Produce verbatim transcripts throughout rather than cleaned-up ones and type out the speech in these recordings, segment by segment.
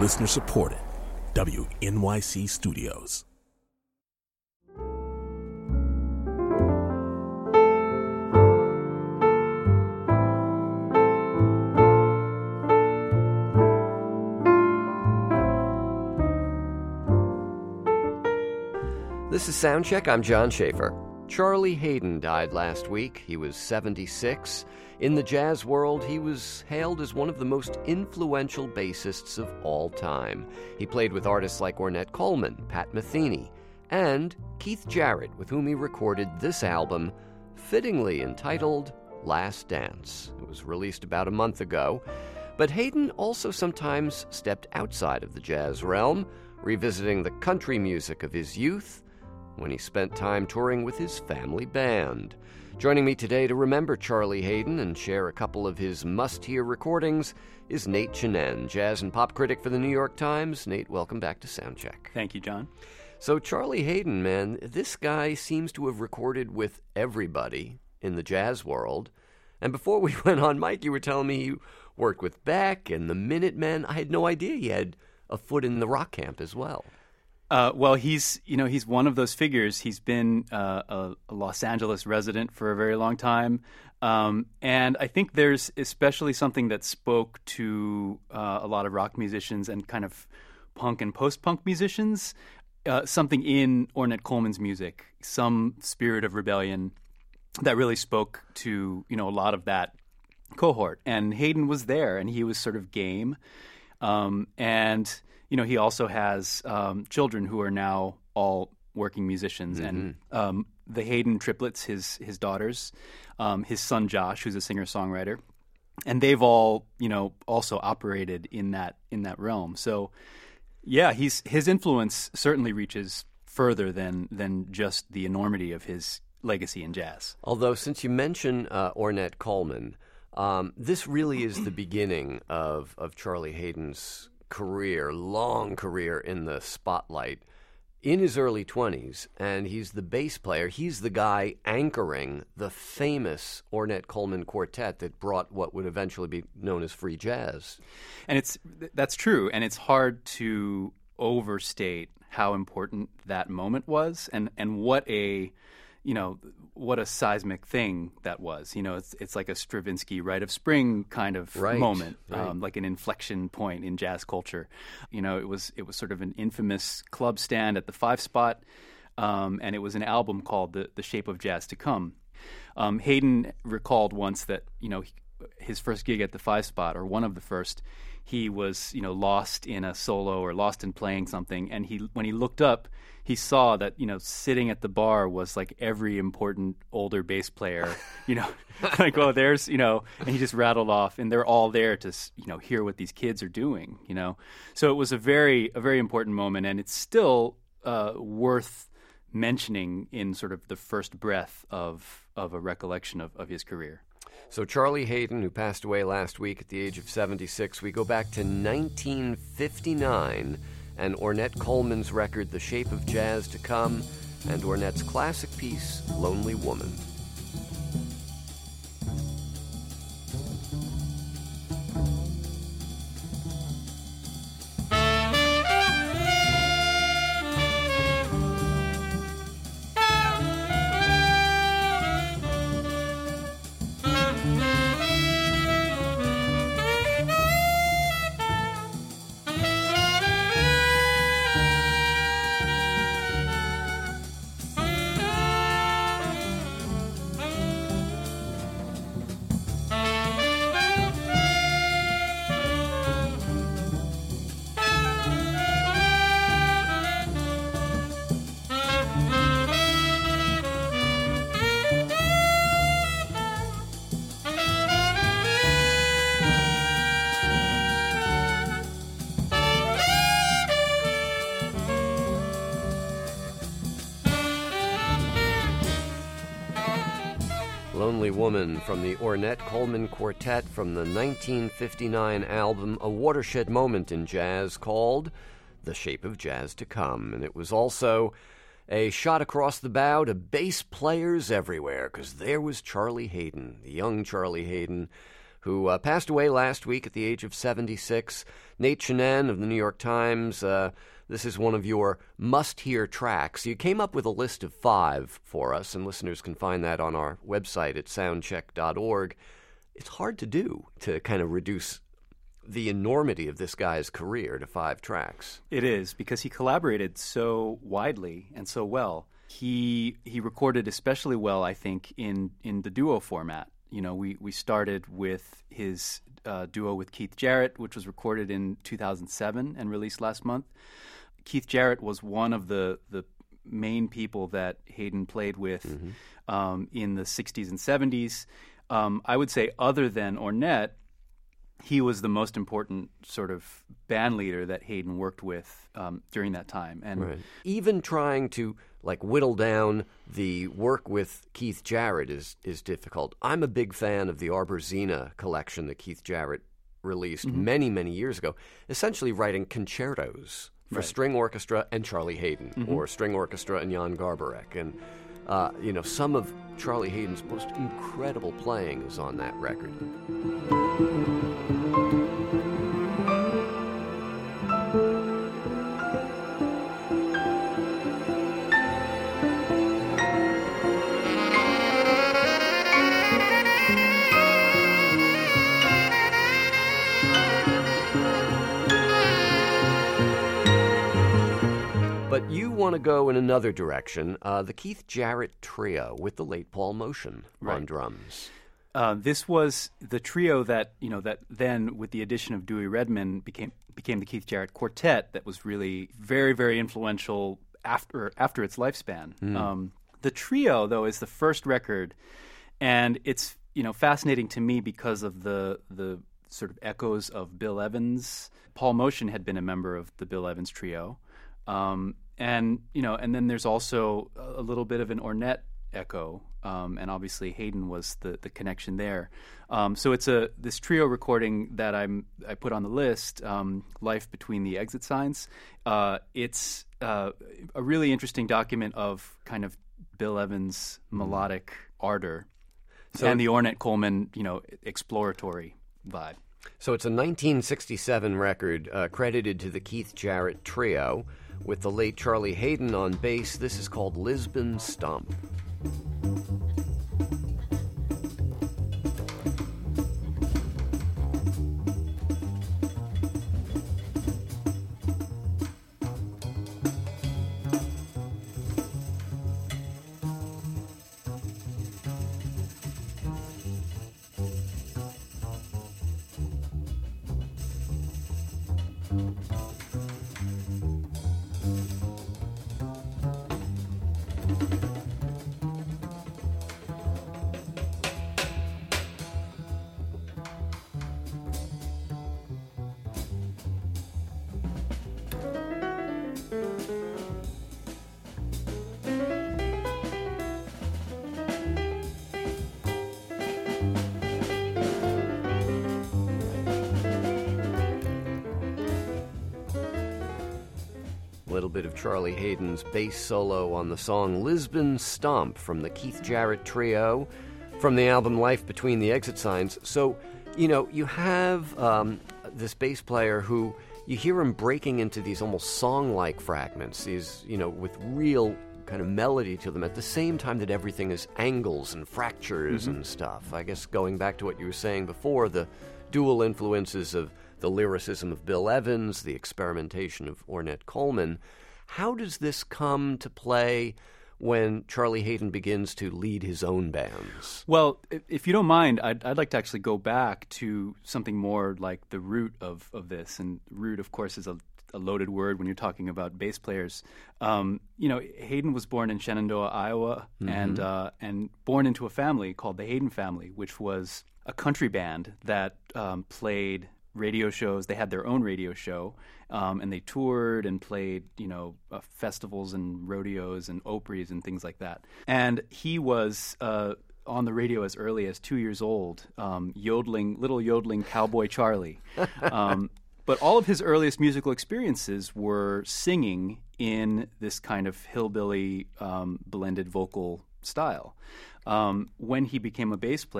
Listener supported. W N Y C Studios. This is Soundcheck. I'm John Schaefer. Charlie Haden died last week. He was seventy-six. In the jazz world, he was hailed as one of the most influential bassists of all time. He played with artists like Ornette Coleman, Pat Metheny, and Keith Jarrett, with whom he recorded this album, fittingly entitled Last Dance. It was released about a month ago. But Haden also sometimes stepped outside of the jazz realm, revisiting the country music of his youth, when he spent time touring with his family band. Joining me today to remember Charlie Haden and share a couple of his must-hear recordings is Nate Chinen, jazz and pop critic for the New York Times. Nate, welcome back to Soundcheck. Thank you, John. So Charlie Haden, man, this guy seems to have recorded with everybody in the jazz world. And before we went on mic, you were telling me you worked with Beck and the Minutemen. I had no idea he had a foot in the rock camp as well. Uh, well, he's you know he's one of those figures. He's been uh, a, a Los Angeles resident for a very long time, um, and I think there's especially something that spoke to uh, a lot of rock musicians and kind of punk and post-punk musicians. Uh, something in Ornette Coleman's music, some spirit of rebellion that really spoke to you know a lot of that cohort. And Haden was there, and he was sort of game, um, and. You know, he also has um, children who are now all working musicians, mm-hmm. and um, the Haden triplets, his his daughters, um, his son Josh, who's a singer-songwriter, and they've all, you know, also operated in that in that realm. So, yeah, he's his influence certainly reaches further than than just the enormity of his legacy in jazz. Although, since you mention uh, Ornette Coleman, um, this really is the beginning of of Charlie Haden's career, long career in the spotlight in his early twenties, and he's the bass player. He's the guy anchoring the famous Ornette Coleman quartet that brought what would eventually be known as free jazz. And it's that's true, and it's hard to overstate how important that moment was, and, and what a you know what a seismic thing that was. You know, it's it's like a Stravinsky Rite of Spring kind of right, moment, right. Um, like an inflection point in jazz culture. You know, it was it was sort of an infamous club stand at the Five Spot, um, and it was an album called The The Shape of Jazz to Come. Um, Haden recalled once that you know he, his first gig at the Five Spot, or one of the first, he was you know lost in a solo or lost in playing something, and he when he looked up, he saw that, you know, sitting at the bar was like every important older bass player, you know, like, oh, there's, you know, and he just rattled off, and they're all there to, you know, hear what these kids are doing, you know. So it was a very, a very important moment, and it's still uh, worth mentioning in sort of the first breath of of a recollection of, of his career. So Charlie Haden, who passed away last week at the age of seventy-six, we go back to nineteen fifty-nine, and Ornette Coleman's record, The Shape of Jazz to Come, and Ornette's classic piece, Lonely Woman. Lonely Woman from the Ornette Coleman Quartet from the nineteen fifty-nine album, a watershed moment in jazz called The Shape of Jazz to Come. And it was also a shot across the bow to bass players everywhere, because there was Charlie Haden, the young Charlie Haden, who uh, passed away last week at the age of seventy-six. Nate Chinen of the New York Times, uh, this is one of your must-hear tracks. You came up with a list of five for us, and listeners can find that on our website at soundcheck dot org. It's hard to do, to kind of reduce the enormity of this guy's career to five tracks. It is, because he collaborated so widely and so well. He he recorded especially well, I think, in, in the duo format. You know, we, we started with his uh, duo with Keith Jarrett, which was recorded in two thousand seven and released last month. Keith Jarrett was one of the, the main people that Hayden played with mm-hmm. um, in the sixties and seventies. Um, I would say other than Ornette, he was the most important sort of band leader that Hayden worked with um, during that time. And right. Even trying to like whittle down the work with Keith Jarrett is is difficult. I'm a big fan of the Arbor-Zena collection that Keith Jarrett released mm-hmm. many, many years ago, essentially writing concertos for right. string orchestra and Charlie Hayden, mm-hmm. or string orchestra and Jan Garbarek. And, uh, you know, some of Charlie Hayden's most incredible playing is on that record. But you want to go in another direction, uh, the Keith Jarrett Trio with the late Paul Motian right. on drums. Uh, this was the trio that, you know, that then, with the addition of Dewey Redman, became became the Keith Jarrett Quartet that was really very, very influential after after its lifespan. Mm. Um, the trio, though, is the first record, and it's, you know, fascinating to me because of the the sort of echoes of Bill Evans. Paul Motian had been a member of the Bill Evans Trio. Um, and, you know, and then there's also a little bit of an Ornette echo, um, and obviously Hayden was the, the connection there. Um, so it's a this trio recording that I'm I put on the list, um, Life Between the Exit Signs. Uh, it's uh, a really interesting document of kind of Bill Evans' melodic ardor so, and the Ornette Coleman, you know, exploratory vibe. So it's a nineteen sixty-seven record uh, credited to the Keith Jarrett Trio with the late Charlie Hayden on bass. This is called Lisbon Stomp. A little bit of Charlie Hayden's bass solo on the song Lisbon Stomp from the Keith Jarrett Trio from the album Life Between the Exit Signs. So, you know, you have um, this bass player who you hear him breaking into these almost song-like fragments, these, you know, with real kind of melody to them at the same time that everything is angles and fractures mm-hmm. and stuff. I guess going back to what you were saying before, the dual influences of the lyricism of Bill Evans, the experimentation of Ornette Coleman. How does this come to play when Charlie Hayden begins to lead his own bands? Well, if you don't mind, I'd, I'd like to actually go back to something more like the root of, of this. And root, of course, is a, a loaded word when you're talking about bass players. Um, you know, Hayden was born in Shenandoah, Iowa, mm-hmm. and uh, and born into a family called the Hayden family, which was a country band that um, played radio shows. They had their own radio show, um, and they toured and played, you know, uh, festivals and rodeos and Opries and things like that. And he was uh, on the radio as early as two years old, um, yodeling, little yodeling cowboy Charlie. Um, but all of his earliest musical experiences were singing in this kind of hillbilly um, blended vocal style. Um, when he became a bass player,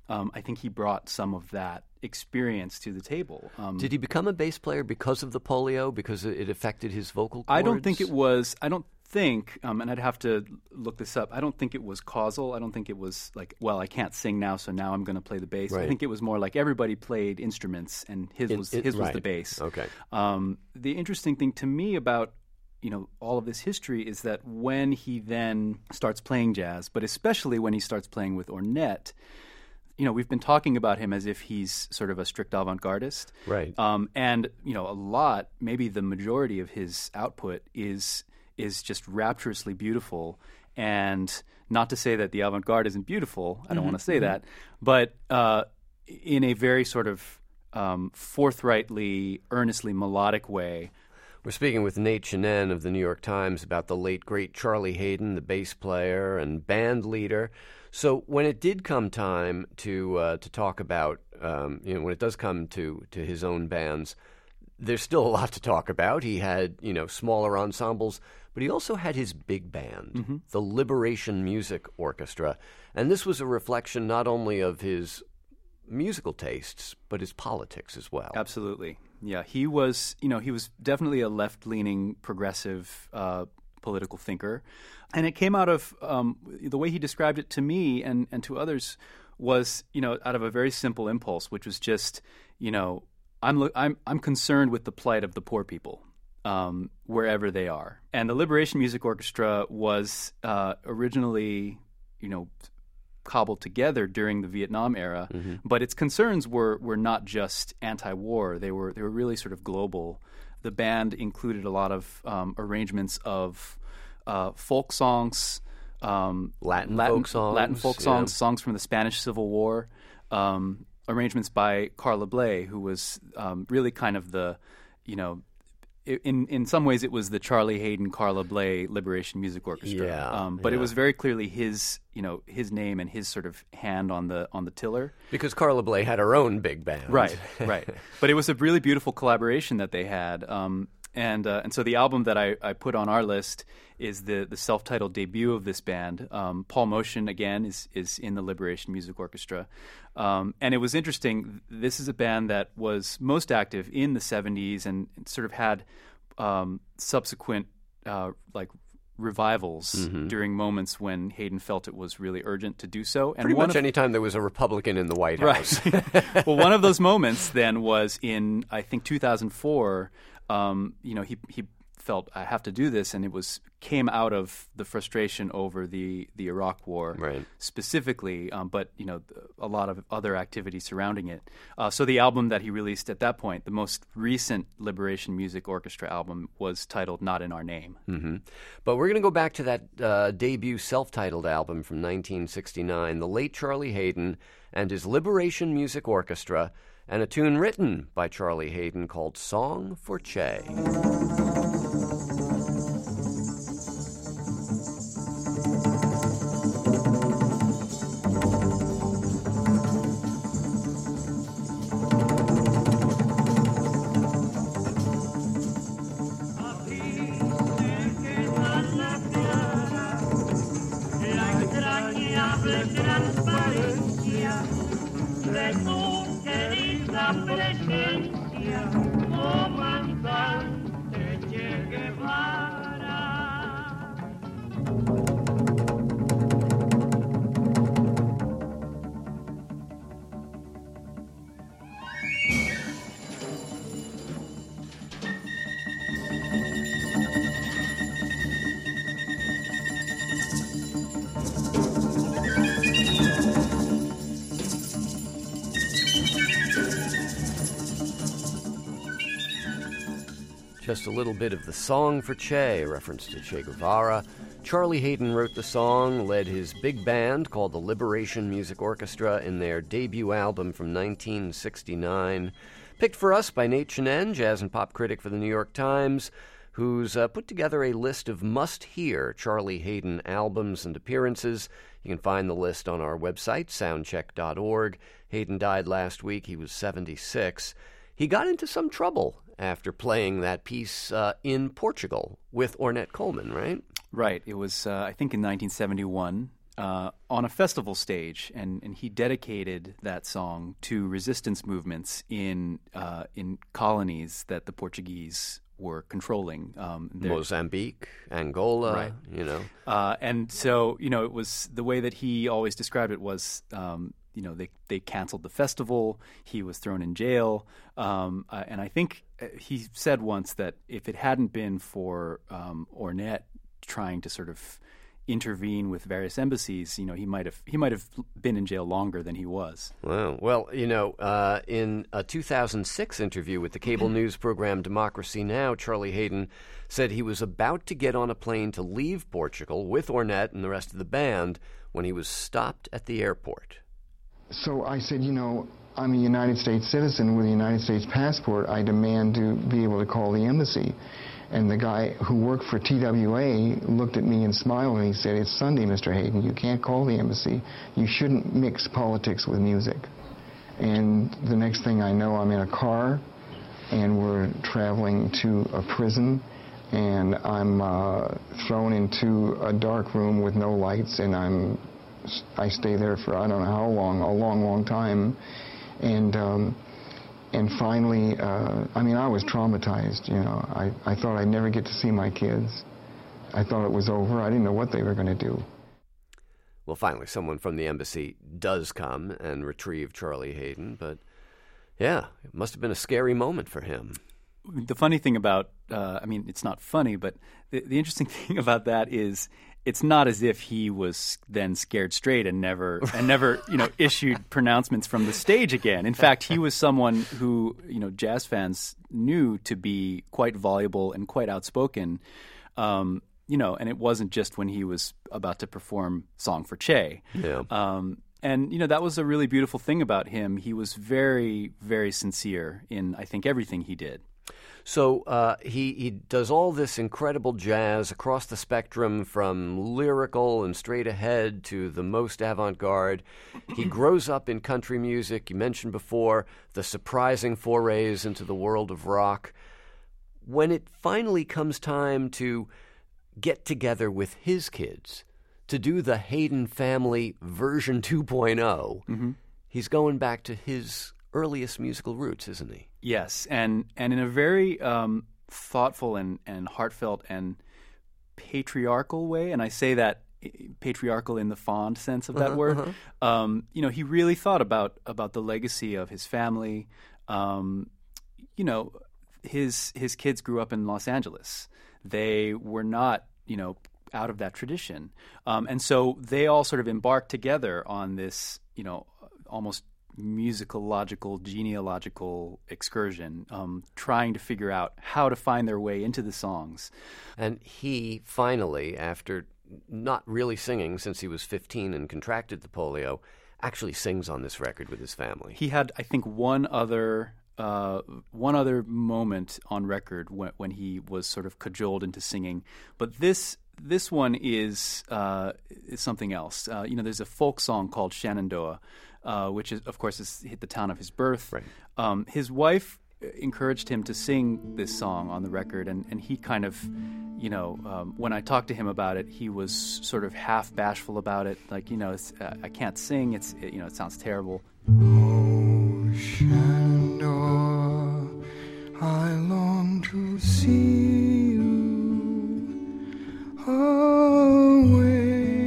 um, I think he brought some of that experience to the table. Um, Did he become a bass player because of the polio, because it affected his vocal cords? I don't think it was. I don't think, um, and I'd have to look this up. I don't think it was causal. I don't think it was like, well, I can't sing now, so now I'm going to play the bass. Right. I think it was more like everybody played instruments, and his It- was it- his was right. the bass. Okay. Um, the interesting thing to me about you know all of this history is that when he then starts playing jazz, but especially when he starts playing with Ornette, you know, we've been talking about him as if he's sort of a strict avant-gardist. Right. Um, and, you know, a lot, maybe the majority of his output is is just rapturously beautiful. And not to say that the avant-garde isn't beautiful. I don't want to say that. But uh, in a very sort of um, forthrightly, earnestly melodic way. We're speaking with Nate Chinen of the New York Times about the late, great Charlie Haden, the bass player and band leader. So when it did come time to uh, to talk about, um, you know, when it does come to, to his own bands, there's still a lot to talk about. He had, you know, smaller ensembles, but he also had his big band, mm-hmm. the Liberation Music Orchestra. And this was a reflection not only of his musical tastes, but his politics as well. Absolutely. Yeah, he was, you know, he was definitely a left-leaning progressive uh, political thinker. And it came out of um, the way he described it to me and, and to others was, you know, out of a very simple impulse, which was just, you know, I'm I'm I'm concerned with the plight of the poor people um, wherever they are. And the Liberation Music Orchestra was uh, originally, you know, cobbled together during the Vietnam era, mm-hmm. but its concerns were were not just anti-war. They were they were really sort of global. The band included a lot of um, arrangements of uh, folk songs, um, Latin, Latin folk songs, Latin folk yeah. songs, songs from the Spanish Civil War, um, arrangements by Carla Bley, who was um, really kind of the, you know, in in some ways it was the Charlie Haden, Carla Bley Liberation Music Orchestra. Yeah, um, but yeah. it was very clearly his, you know, his name and his sort of hand on the on the tiller. Because Carla Bley had her own big band. Right, right. But it was a really beautiful collaboration that they had. Um, and uh, and so the album that I, I put on our list is the, the self-titled debut of this band. Um, Paul Motian, again, is is in the Liberation Music Orchestra. Um, and it was interesting. This is a band that was most active in the seventies and sort of had um, subsequent uh, like revivals mm-hmm. during moments when Haden felt it was really urgent to do so. And Pretty one much of, any time there was a Republican in the White House. Right. Well, one of those moments then was in, I think, two thousand four. Um, you know, he he felt, I have to do this, and it was came out of the frustration over the, the Iraq War right. specifically, um, but, you know, a lot of other activity surrounding it. Uh, so the album that he released at that point, the most recent Liberation Music Orchestra album, was titled Not in Our Name. Mm-hmm. But we're going to go back to that uh, debut self-titled album from nineteen sixty-nine, the late Charlie Haden and his Liberation Music Orchestra, and a tune written by Charlie Haden called Song for Che. Presencia, comandante Che Guevara. Just a little bit of the Song for Che, a reference to Che Guevara. Charlie Haden wrote the song, led his big band called the Liberation Music Orchestra in their debut album from nineteen sixty-nine. Picked for us by Nate Chinen, jazz and pop critic for the New York Times, who's uh, put together a list of must-hear Charlie Haden albums and appearances. You can find the list on our website, soundcheck dot org. Haden died last week. He was seventy-six. He got into some trouble after playing that piece uh, in Portugal with Ornette Coleman, right? Right. It was, uh, I think, in nineteen seventy-one. uh, on a festival stage, and, and he dedicated that song to resistance movements in uh, in colonies that the Portuguese were controlling. Um, Mozambique, Angola, right. you know. Uh, and so, you know, it was the way that he always described it was, um, you know, they, they canceled the festival. He was thrown in jail. Um, uh, and I think he said once that if it hadn't been for um, Ornette trying to sort of intervene with various embassies, you know, he might have he might have been in jail longer than he was. Wow. Well, you know, uh, in a two thousand six interview with the cable news program Democracy Now!, Charlie Haden said he was about to get on a plane to leave Portugal with Ornette and the rest of the band when he was stopped at the airport. So I said, you know, I'm a United States citizen with a United States passport. I demand to be able to call the embassy. And the guy who worked for T W A looked at me and smiled, and he said, it's Sunday, Mister Haden. You can't call the embassy. You shouldn't mix politics with music. And the next thing I know, I'm in a car, and we're traveling to a prison, and I'm uh, thrown into a dark room with no lights, and I'm, I stay there for I don't know how long, a long, long time. And... Um, And finally, uh, I mean, I was traumatized, you know. I, I thought I'd never get to see my kids. I thought it was over. I didn't know what they were going to do. Well, finally, someone from the embassy does come and retrieve Charlie Haden, but yeah, it must have been a scary moment for him. The funny thing about, uh, I mean, it's not funny, but the, the interesting thing about that is it's not as if he was then scared straight and never and never, you know, issued pronouncements from the stage again. In fact, he was someone who, you know, jazz fans knew to be quite voluble and quite outspoken. Um, you know, and it wasn't just when he was about to perform Song for Che. Yeah. Um, and, you know, that was a really beautiful thing about him. He was very, very sincere in, I think, everything he did. So uh, he, he does all this incredible jazz across the spectrum, from lyrical and straight ahead to the most avant-garde. He grows up in country music. You mentioned before the surprising forays into the world of rock. When it finally comes time to get together with his kids to do the Haden family version two point oh, mm-hmm. he's going back to his earliest musical roots, isn't he? Yes, and and in a very um, thoughtful and, and heartfelt and patriarchal way, and I say that patriarchal in the fond sense of that uh-huh, word. Uh-huh. Um, you know, he really thought about about the legacy of his family. Um, you know, his his kids grew up in Los Angeles. They were not, you know, out of that tradition, um, and so they all sort of embarked together on this, you know, almost musicological, genealogical excursion, um, trying to figure out how to find their way into the songs. And he finally, after not really singing since he was fifteen and contracted the polio, actually sings on this record with his family. He had, I think, one other uh, one other moment on record when, when he was sort of cajoled into singing, but this this one is uh, is something else. Uh, you know, there's a folk song called Shenandoah, Uh, which is, of course, is hit the town of his birth. Right. Um, his wife encouraged him to sing this song on the record, and, and he kind of, you know, um, when I talked to him about it, he was sort of half bashful about it, like, you know, it's, uh, I can't sing. It's, it, you know, it sounds terrible. Oh, Shenandoah, I long to see you away.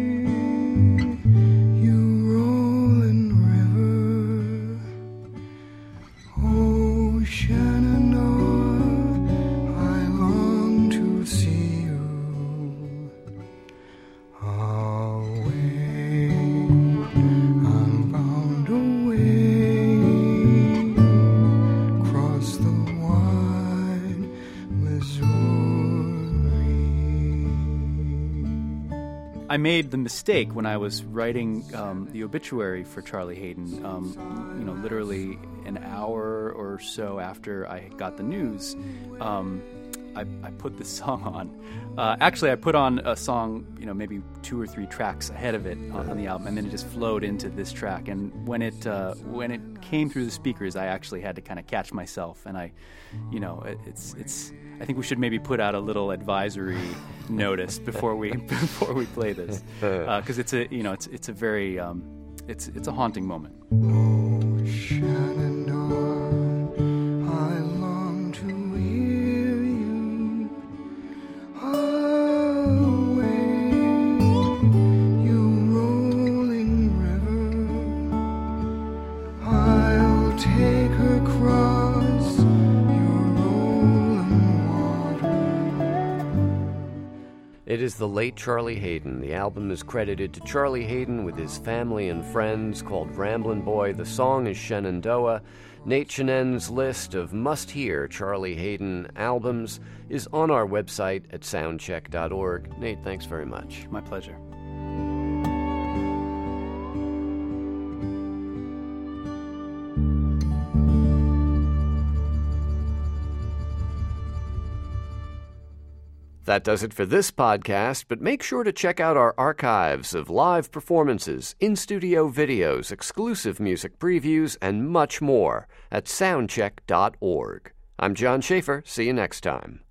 I made the mistake when I was writing um, the obituary for Charlie Haden, um, you know, literally an hour or so after I got the news, um, I, I put this song on. Uh, actually, I put on a song, you know, maybe two or three tracks ahead of it on, on the album, and then it just flowed into this track. And when it uh, when it came through the speakers, I actually had to kind of catch myself, and I, you know, it, it's it's. I think we should maybe put out a little advisory notice before we before we play this, because uh, it's a you know it's it's a very um, it's it's a haunting moment. Oh, Shenandoah, I long to hear you away, you rolling river. I'll take her across your rolling water. It is the late Charlie Haden. The album is credited to Charlie Haden with his family and friends, called Ramblin' Boy. The song is Shenandoah. Nate Chenen's list of must-hear Charlie Haden albums is on our website at soundcheck dot org. Nate, thanks very much. My pleasure. That does it for this podcast, but make sure to check out our archives of live performances, in-studio videos, exclusive music previews, and much more at soundcheck dot org. I'm John Schaefer. See you next time.